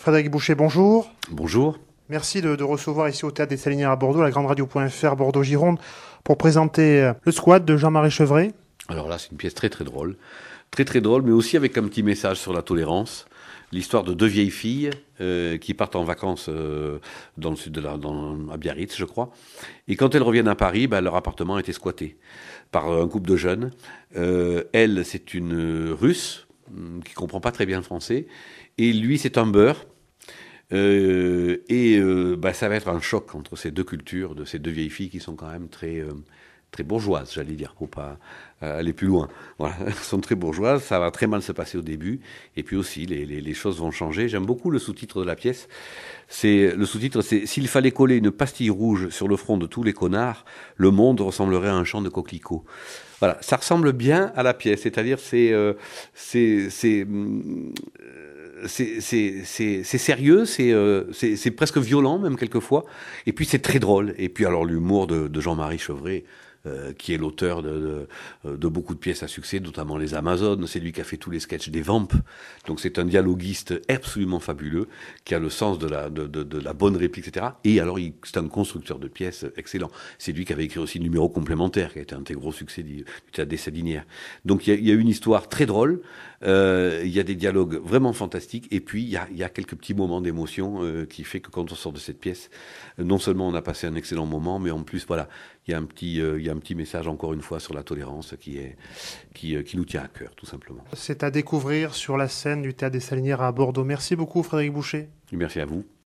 Frédéric Boucher, bonjour. Bonjour. Merci de recevoir ici au Théâtre des Salinières à Bordeaux, la grande radio.fr Bordeaux-Gironde, pour présenter le Squat de Jean-Marie Chevret. Alors là, c'est une pièce très très drôle. Très très drôle, mais aussi avec un petit message sur la tolérance. L'histoire de deux vieilles filles qui partent en vacances dans le sud à Biarritz, je crois. Et quand elles reviennent à Paris, leur appartement a été squatté par un couple de jeunes. Elle, c'est une Russe qui comprend pas très bien le français. Et lui, c'est un beurre. Ça va être un choc entre ces deux cultures, de ces deux vieilles filles qui sont quand même très bourgeoises, j'allais dire, pour pas aller plus loin. Voilà, elles sont très bourgeoises, ça va très mal se passer au début, et puis aussi les choses vont changer. J'aime beaucoup le sous-titre de la pièce. Le sous-titre, c'est « S'il fallait coller une pastille rouge sur le front de tous les connards, le monde ressemblerait à un champ de coquelicots ». Voilà, ça ressemble bien à la pièce, c'est-à-dire c'est sérieux, c'est presque violent même quelquefois, et puis c'est très drôle. Et puis alors l'humour de Jean-Marie Chevret, qui est l'auteur de beaucoup de pièces à succès, notamment Les Amazones. C'est lui qui a fait tous les sketchs des Vamps. Donc c'est un dialoguiste absolument fabuleux, qui a le sens de la bonne réplique, etc. Et alors c'est un constructeur de pièces excellent. C'est lui qui avait écrit aussi Numéro complémentaire, qui a été un très gros succès du Théâtre des Salinières. Donc il y a une histoire très drôle, il y a des dialogues vraiment fantastiques, et puis il y a quelques petits moments d'émotion qui fait que quand on sort de cette pièce, non seulement on a passé un excellent moment, mais en plus voilà, il y a un petit message encore une fois sur la tolérance qui nous tient à cœur, tout simplement. C'est à découvrir sur la scène du Théâtre des Salinières à Bordeaux. Merci beaucoup Frédéric Boucher. Merci à vous.